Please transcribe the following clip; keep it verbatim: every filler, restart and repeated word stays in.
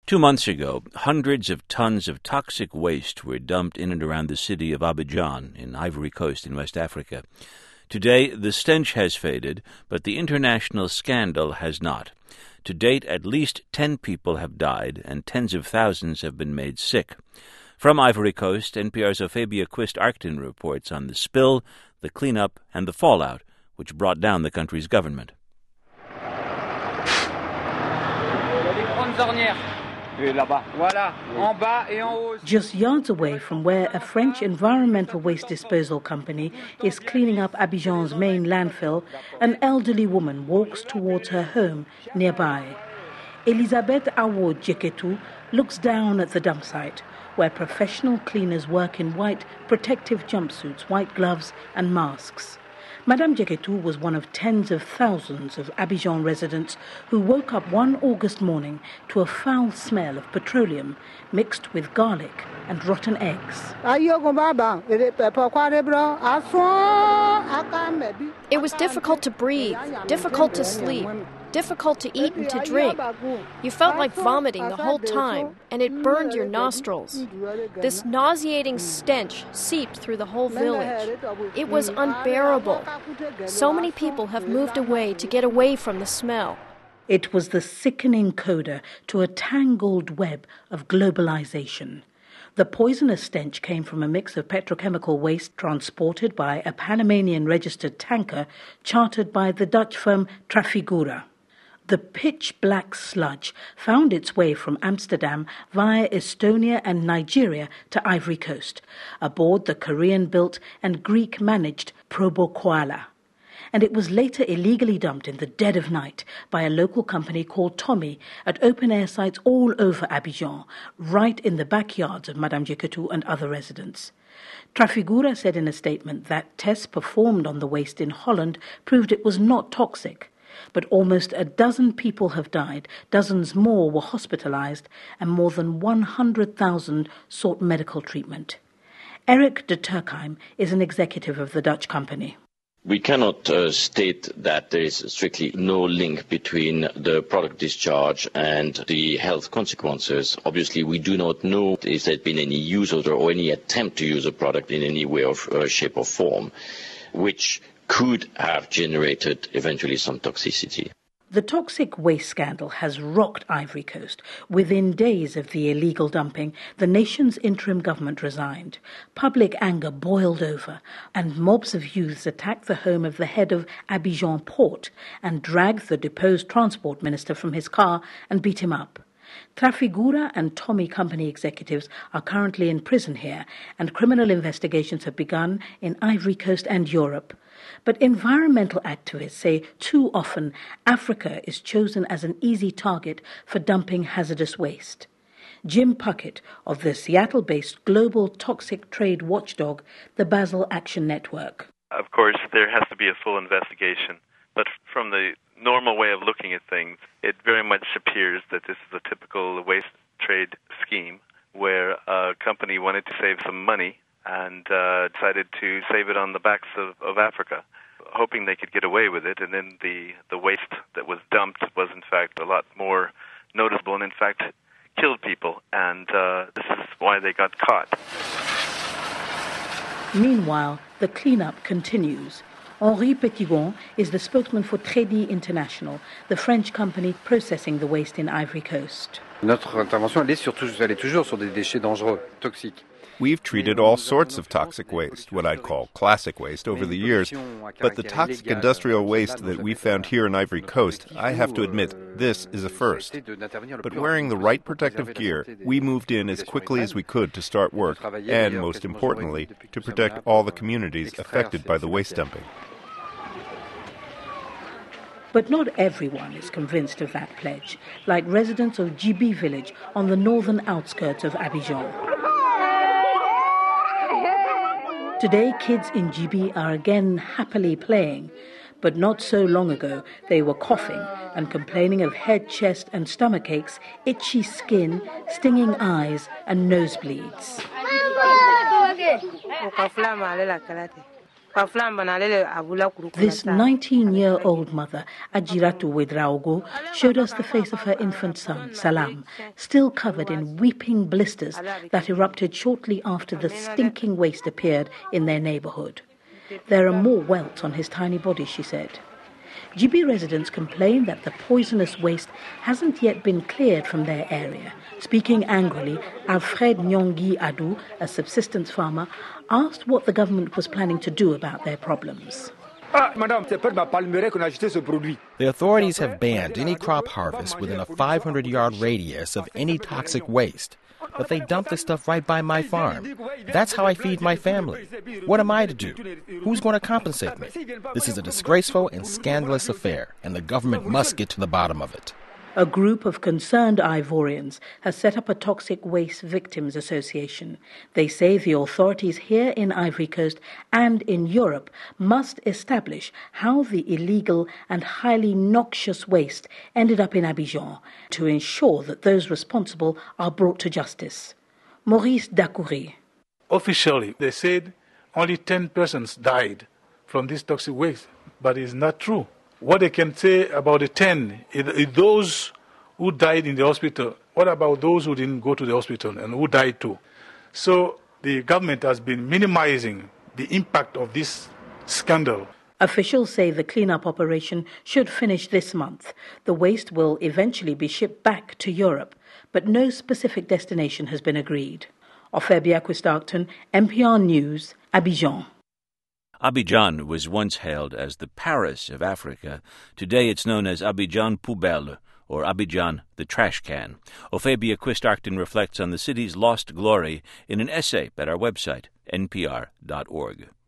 Two months ago, hundreds of tons of toxic waste were dumped in and around the city of Abidjan in Ivory Coast in West Africa. Today, the stench has faded, but the international scandal has not. To date, at least ten people have died and tens of thousands have been made sick. From Ivory Coast, N P R's Ophabia Quist-Arcton reports on the spill, the cleanup, and the fallout, which brought down the country's government. Just yards away from where a French environmental waste disposal company is cleaning up Abidjan's main landfill, an elderly woman walks towards her home nearby. Elisabeth Awod Jeketu looks down at the dump site, where professional cleaners work in white protective jumpsuits, white gloves and masks. Madame Jeketu was one of tens of thousands of Abidjan residents who woke up one August morning to a foul smell of petroleum mixed with garlic and rotten eggs. It was difficult to breathe, difficult to sleep, difficult to eat and to drink. You felt like vomiting the whole time, and it burned your nostrils. This nauseating stench seeped through the whole village. It was unbearable. So many people have moved away to get away from the smell. It was the sickening coda to a tangled web of globalization. The poisonous stench came from a mix of petrochemical waste transported by a Panamanian-registered tanker chartered by the Dutch firm Trafigura. The pitch-black sludge found its way from Amsterdam via Estonia and Nigeria to Ivory Coast, aboard the Korean-built and Greek-managed Probo Koala. And it was later illegally dumped in the dead of night by a local company called Tommy at open-air sites all over Abidjan, right in the backyards of Madame Jeketu and other residents. Trafigura said in a statement that tests performed on the waste in Holland proved it was not toxic. But almost a dozen people have died, dozens more were hospitalized, and more than one hundred thousand sought medical treatment. Eric de Turkheim is an executive of the Dutch company. We cannot uh, state that there is strictly no link between the product discharge and the health consequences. Obviously, we do not know if there has been any use of or any attempt to use a product in any way or uh, shape or form, which could have generated eventually some toxicity. The toxic waste scandal has rocked Ivory Coast. Within days of the illegal dumping, the nation's interim government resigned. Public anger boiled over, and mobs of youths attacked the home of the head of Abidjan Port and dragged the deposed transport minister from his car and beat him up. Trafigura and Tommy company executives are currently in prison here, and criminal investigations have begun in Ivory Coast and Europe. But environmental activists say too often Africa is chosen as an easy target for dumping hazardous waste. Jim Puckett of the Seattle-based global toxic trade watchdog, the Basel Action Network. Of course, there has to be a full investigation, but from the normal way of looking at things, it very much appears that this is a typical waste trade scheme where a company wanted to save some money and uh, decided to save it on the backs of, of Africa, hoping they could get away with it. And then the, the waste that was dumped was, in fact, a lot more noticeable and, in fact, killed people. And uh, this is why they got caught. Meanwhile, the cleanup continues. Henri Petitgon is the spokesman for Trédi International, the French company processing the waste in Ivory Coast. Notre intervention, elle est, surtout, elle est toujours sur des déchets dangereux, toxiques. We've treated all sorts of toxic waste, what I'd call classic waste, over the years, but the toxic industrial waste that we found here in Ivory Coast, I have to admit, this is a first. But wearing the right protective gear, we moved in as quickly as we could to start work, and most importantly, to protect all the communities affected by the waste dumping. But not everyone is convinced of that pledge, like residents of Djibi village on the northern outskirts of Abidjan. Today, kids in Djibi are again happily playing, but not so long ago they were coughing and complaining of head, chest and stomach aches, itchy skin, stinging eyes and nosebleeds. This nineteen-year-old mother, Ajiratu Wedraogo, showed us the face of her infant son, Salam, still covered in weeping blisters that erupted shortly after the stinking waste appeared in their neighborhood. There are more welts on his tiny body, she said. Jibi residents complain that the poisonous waste hasn't yet been cleared from their area. Speaking angrily, Alfred Nyongi Adu, a subsistence farmer, asked what the government was planning to do about their problems. The authorities have banned any crop harvest within a five hundred yard radius of any toxic waste. But they dump the stuff right by my farm. That's how I feed my family. What am I to do? Who's going to compensate me? This is a disgraceful and scandalous affair, and the government must get to the bottom of it. A group of concerned Ivorians has set up a Toxic Waste Victims Association. They say the authorities here in Ivory Coast and in Europe must establish how the illegal and highly noxious waste ended up in Abidjan to ensure that those responsible are brought to justice. Maurice Dacoury. Officially, they said only ten persons died from this toxic waste, but it's not true. What they can say about the ten is, is those who died in the hospital. What about those who didn't go to the hospital and who died too? So the government has been minimizing the impact of this scandal. Officials say the cleanup operation should finish this month. The waste will eventually be shipped back to Europe, but no specific destination has been agreed. Ophelia Quistarkton, N P R News, Abidjan. Abidjan was once hailed as the Paris of Africa. Today it's known as Abidjan Poubelle, or Abidjan the Trash Can. Ophelia Quistarkton reflects on the city's lost glory in an essay at our website, N P R dot org.